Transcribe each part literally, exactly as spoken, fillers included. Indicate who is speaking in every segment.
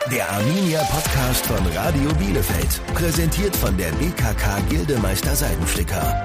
Speaker 1: Der Arminia Podcast von Radio Bielefeld. Präsentiert von der B K K Gildemeister Seidenflicker.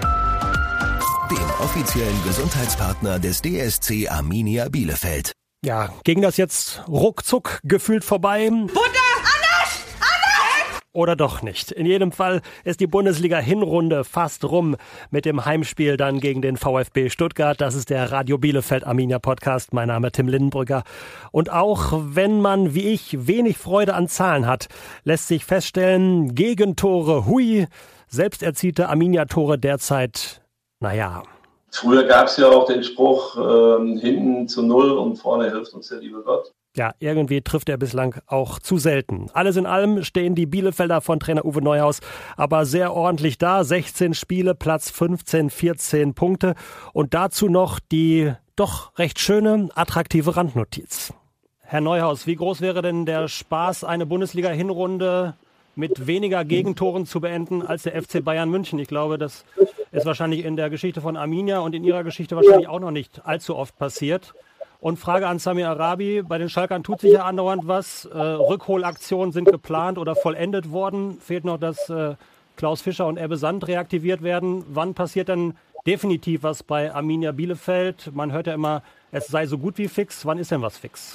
Speaker 1: Dem offiziellen Gesundheitspartner des D S C Arminia Bielefeld.
Speaker 2: Ja, ging das jetzt ruckzuck gefühlt vorbei?
Speaker 3: Butter! Anders! Anders!
Speaker 2: Oder doch nicht. In jedem Fall ist die Bundesliga-Hinrunde fast rum mit dem Heimspiel dann gegen den VfB Stuttgart. Das ist der Radio Bielefeld Arminia Podcast. Mein Name ist Tim Lindenbrücker. Und auch wenn man, wie ich, wenig Freude an Zahlen hat, lässt sich feststellen, Gegentore, hui, selbst erzielte Arminia-Tore derzeit, naja.
Speaker 4: Früher gab es ja auch den Spruch, äh, hinten zu null und vorne hilft uns der liebe Gott.
Speaker 2: Ja, irgendwie trifft er bislang auch zu selten. Alles in allem stehen die Bielefelder von Trainer Uwe Neuhaus aber sehr ordentlich da. sechzehn Spiele, Platz fünfzehn, vierzehn Punkte. Und dazu noch die doch recht schöne, attraktive Randnotiz. Herr Neuhaus, wie groß wäre denn der Spaß, eine Bundesliga-Hinrunde mit weniger Gegentoren zu beenden als der F C Bayern München? Ich glaube, das ist wahrscheinlich in der Geschichte von Arminia und in Ihrer Geschichte wahrscheinlich auch noch nicht allzu oft passiert. Und Frage an Samir Arabi, bei den Schalkern tut sich ja andauernd was. Äh, Rückholaktionen sind geplant oder vollendet worden. Fehlt noch, dass äh, Klaus Fischer und Ebbe Sand reaktiviert werden. Wann passiert denn definitiv was bei Arminia Bielefeld? Man hört ja immer, es sei so gut wie fix. Wann ist denn was fix?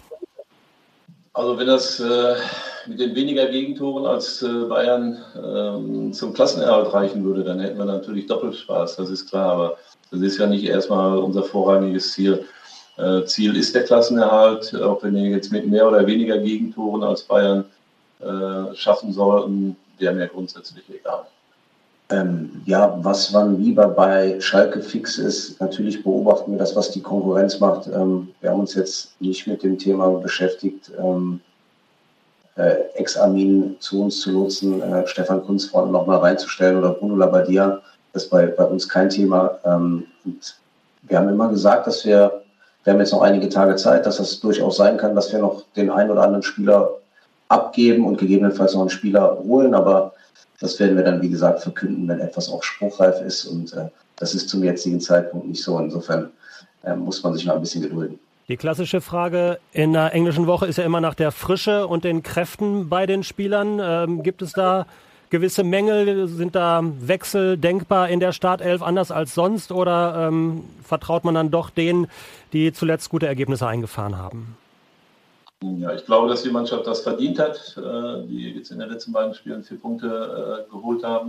Speaker 4: Also wenn das äh, mit den weniger Gegentoren als äh, Bayern äh, zum Klassenerhalt reichen würde, dann hätten wir natürlich Doppelspaß, das ist klar. Aber das ist ja nicht erstmal unser vorrangiges Ziel. Äh, Ziel ist der Klassenerhalt, auch wenn wir jetzt mit mehr oder weniger Gegentoren als Bayern äh, schaffen sollten, wäre mir grundsätzlich egal.
Speaker 5: Ähm, ja, was wann lieber bei Schalke fix ist, natürlich beobachten wir das, was die Konkurrenz macht. Ähm, wir haben uns jetzt nicht mit dem Thema beschäftigt, ähm, äh, Ex-Armin zu uns zu nutzen, äh, Stefan Kunz vorne nochmal reinzustellen oder Bruno Labbadia. Das ist bei, bei uns kein Thema. Ähm, und wir haben immer gesagt, dass wir, wir haben jetzt noch einige Tage Zeit, dass das durchaus sein kann, dass wir noch den einen oder anderen Spieler abgeben und gegebenenfalls noch einen Spieler holen, aber das werden wir dann, wie gesagt, verkünden, wenn etwas auch spruchreif ist. Und äh, das ist zum jetzigen Zeitpunkt nicht so. Insofern äh, muss man sich noch ein bisschen gedulden.
Speaker 2: Die klassische Frage in der englischen Woche ist ja immer nach der Frische und den Kräften bei den Spielern. Ähm, gibt es da gewisse Mängel? Sind da Wechsel denkbar in der Startelf anders als sonst? Oder ähm, vertraut man dann doch denen, die zuletzt gute Ergebnisse eingefahren haben?
Speaker 4: Ja, ich glaube, dass die Mannschaft das verdient hat, die jetzt in den letzten beiden Spielen vier Punkte geholt haben.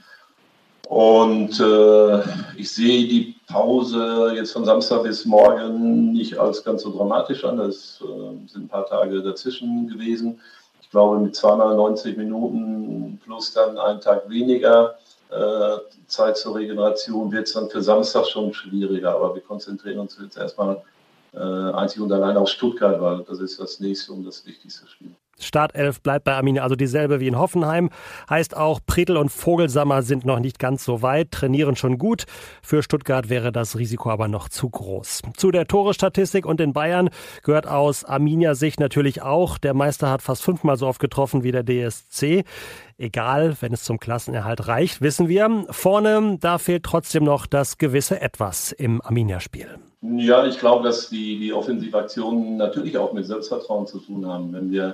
Speaker 4: Und äh, ich sehe die Pause jetzt von Samstag bis morgen nicht als ganz so dramatisch an. Das äh, sind ein paar Tage dazwischen gewesen. Ich glaube, mit zweimal neunzig Minuten plus dann einen Tag weniger äh, Zeit zur Regeneration wird es dann für Samstag schon schwieriger. Aber wir konzentrieren uns jetzt erstmal Äh, einzig und allein auf Stuttgart, weil das ist das nächste und das wichtigste Spiel.
Speaker 2: Startelf bleibt bei Arminia also dieselbe wie in Hoffenheim. Heißt auch, Pretl und Vogelsammer sind noch nicht ganz so weit, trainieren schon gut. Für Stuttgart wäre das Risiko aber noch zu groß. Zu der Tore-Statistik und den Bayern gehört aus Arminia-Sicht natürlich auch, der Meister hat fast fünfmal so oft getroffen wie der D S C. Egal, wenn es zum Klassenerhalt reicht, wissen wir. Vorne, da fehlt trotzdem noch das gewisse Etwas im Arminia-Spiel.
Speaker 4: Ja, ich glaube, dass die, die Offensivaktionen natürlich auch mit Selbstvertrauen zu tun haben. Wenn wir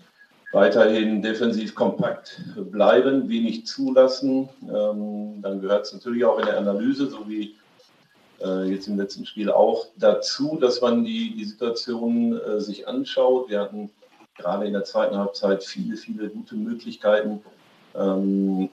Speaker 4: weiterhin defensiv kompakt bleiben, wenig zulassen, ähm, dann gehört es natürlich auch in der Analyse, so wie äh, jetzt im letzten Spiel auch, dazu, dass man die, die Situation äh, sich anschaut. Wir hatten gerade in der zweiten Halbzeit viele, viele gute Möglichkeiten, ähm,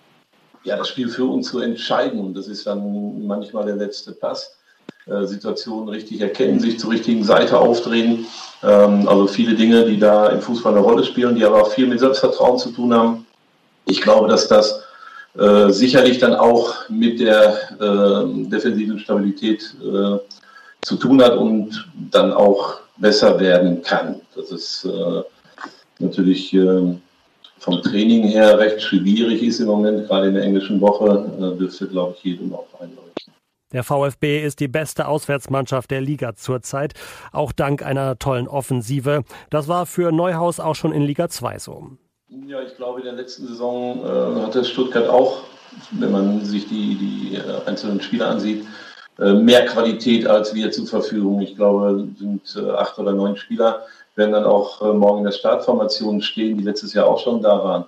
Speaker 4: ja, das Spiel für uns zu entscheiden. Und das ist dann manchmal der letzte Pass. Situationen richtig erkennen, sich zur richtigen Seite aufdrehen. Ähm, also viele Dinge, die da im Fußball eine Rolle spielen, die aber auch viel mit Selbstvertrauen zu tun haben. Ich glaube, dass das äh, sicherlich dann auch mit der äh, defensiven Stabilität äh, zu tun hat und dann auch besser werden kann. Das ist äh, natürlich äh, vom Training her recht schwierig ist im Moment, gerade in der englischen Woche, äh, dürfte, glaube ich, jedem auch einleuchten.
Speaker 2: Der VfB ist die beste Auswärtsmannschaft der Liga zurzeit, auch dank einer tollen Offensive. Das war für Neuhaus auch schon in Liga zwei so.
Speaker 4: Ja, ich glaube, in der letzten Saison äh, hatte Stuttgart auch, wenn man sich die, die äh, einzelnen Spieler ansieht, äh, mehr Qualität als wir zur Verfügung. Ich glaube, es sind äh, acht oder neun Spieler werden dann auch äh, morgen in der Startformation stehen, die letztes Jahr auch schon da waren.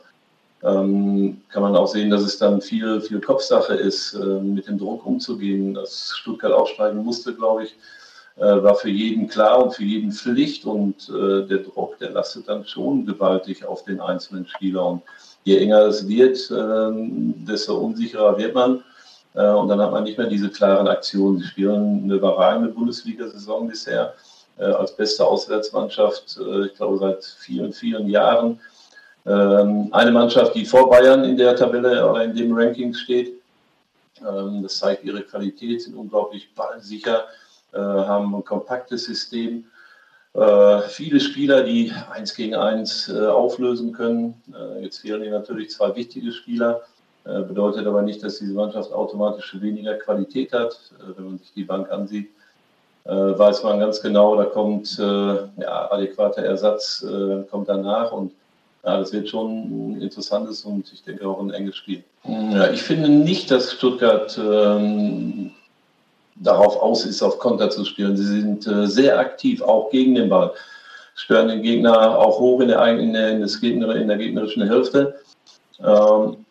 Speaker 4: Ähm, kann man auch sehen, dass es dann viel, viel Kopfsache ist, äh, mit dem Druck umzugehen. Dass Stuttgart aufsteigen musste, glaube ich, äh, war für jeden klar und für jeden Pflicht. Und äh, der Druck, der lastet dann schon gewaltig auf den einzelnen Spieler. Und je enger es wird, äh, desto unsicherer wird man. Äh, und dann hat man nicht mehr diese klaren Aktionen. Sie spielen eine überragende Bundesliga-Saison bisher äh, als beste Auswärtsmannschaft, äh, ich glaube, seit vielen, vielen Jahren. Eine Mannschaft, die vor Bayern in der Tabelle oder in dem Ranking steht. Das zeigt ihre Qualität, sind unglaublich ballsicher, haben ein kompaktes System. Viele Spieler, die eins gegen eins auflösen können. Jetzt fehlen ihnen natürlich zwei wichtige Spieler. Bedeutet aber nicht, dass diese Mannschaft automatisch weniger Qualität hat. Wenn man sich die Bank ansieht, weiß man ganz genau, da kommt ja, adäquater Ersatz, kommt danach. Und ja, das wird schon ein interessantes und ich denke auch ein enges Spiel. Ja, ich finde nicht, dass Stuttgart ähm, darauf aus ist, auf Konter zu spielen. Sie sind äh, sehr aktiv, auch gegen den Ball. Stören den Gegner auch hoch in der, in der, in das Gegner, in der gegnerischen Hälfte. Ähm,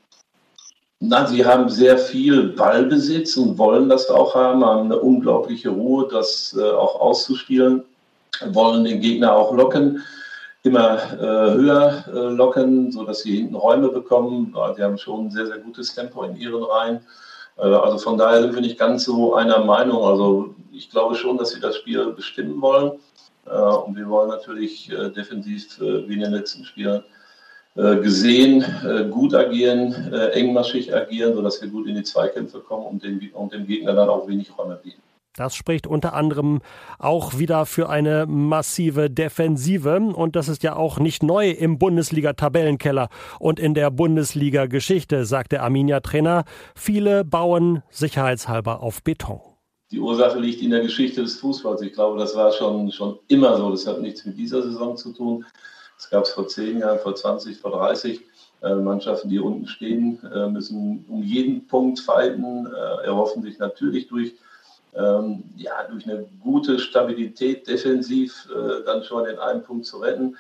Speaker 4: na, sie haben sehr viel Ballbesitz und wollen das auch haben, haben eine unglaubliche Ruhe, das äh, auch auszuspielen, wollen den Gegner auch locken. Immer äh, höher äh, locken, sodass sie hinten Räume bekommen. Sie haben schon ein sehr, sehr gutes Tempo in ihren Reihen. Äh, also von daher sind wir nicht ganz so einer Meinung. Also ich glaube schon, dass sie das Spiel bestimmen wollen. Äh, und wir wollen natürlich äh, defensiv, äh, wie in den letzten Spielen äh, gesehen, äh, gut agieren, äh, engmaschig agieren, sodass wir gut in die Zweikämpfe kommen und dem, und dem Gegner dann auch wenig Räume bieten.
Speaker 2: Das spricht unter anderem auch wieder für eine massive Defensive. Und das ist ja auch nicht neu im Bundesliga-Tabellenkeller und in der Bundesliga-Geschichte, sagt der Arminia-Trainer. Viele bauen sicherheitshalber auf Beton.
Speaker 4: Die Ursache liegt in der Geschichte des Fußballs. Ich glaube, das war schon, schon immer so. Das hat nichts mit dieser Saison zu tun. Das gab es vor zehn Jahren, vor zwanzig, vor dreißig. Äh, Mannschaften, die unten stehen, äh, müssen um jeden Punkt fighten, äh, erhoffen sich natürlich durch Ähm, ja, durch eine gute Stabilität defensiv äh, dann schon den einen Punkt zu retten.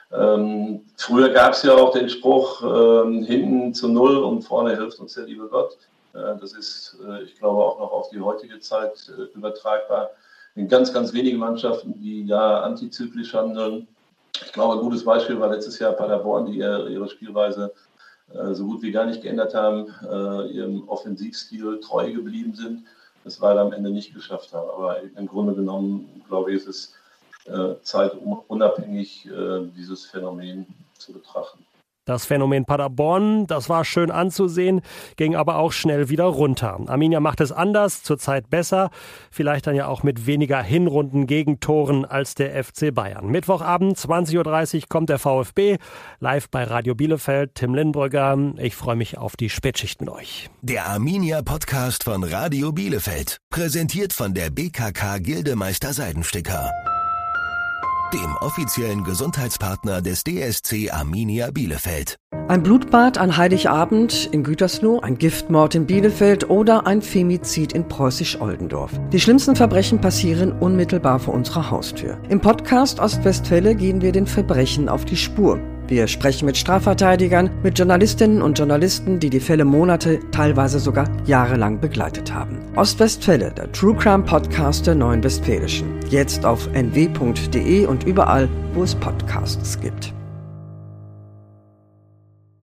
Speaker 4: Ähm, früher gab es ja auch den Spruch, ähm, hinten zu null und vorne hilft uns der liebe Gott. Äh, das ist, äh, ich glaube, auch noch auf die heutige Zeit äh, übertragbar. In ganz, ganz wenige Mannschaften, die ja antizyklisch handeln. Ich glaube, ein gutes Beispiel war letztes Jahr Paderborn, die ihre, ihre Spielweise äh, so gut wie gar nicht geändert haben, äh, ihrem Offensivstil treu geblieben sind. Das leider am Ende nicht geschafft haben. Aber im Grunde genommen, glaube ich, ist es äh, zeitunabhängig, äh, dieses Phänomen zu betrachten.
Speaker 2: Das Phänomen Paderborn, das war schön anzusehen, ging aber auch schnell wieder runter. Arminia macht es anders, zurzeit besser, vielleicht dann ja auch mit weniger Hinrunden-Gegentoren als der F C Bayern. Mittwochabend, zwanzig Uhr dreißig, kommt der VfB, live bei Radio Bielefeld, Tim Lindbrügger. Ich freue mich auf die Spätschicht mit euch.
Speaker 1: Der Arminia-Podcast von Radio Bielefeld, präsentiert von der B K K Gildemeister Seidensticker, dem offiziellen Gesundheitspartner des D S C Arminia Bielefeld.
Speaker 6: Ein Blutbad an Heiligabend in Gütersloh, ein Giftmord in Bielefeld oder ein Femizid in Preußisch-Oldendorf. Die schlimmsten Verbrechen passieren unmittelbar vor unserer Haustür. Im Podcast Ostwestfälle gehen wir den Verbrechen auf die Spur. Wir sprechen mit Strafverteidigern, mit Journalistinnen und Journalisten, die die Fälle Monate, teilweise sogar jahrelang begleitet haben. Ostwestfälle, der True Crime Podcast der Neuen Westfälischen. Jetzt auf n w punkt d e und überall, wo es Podcasts gibt.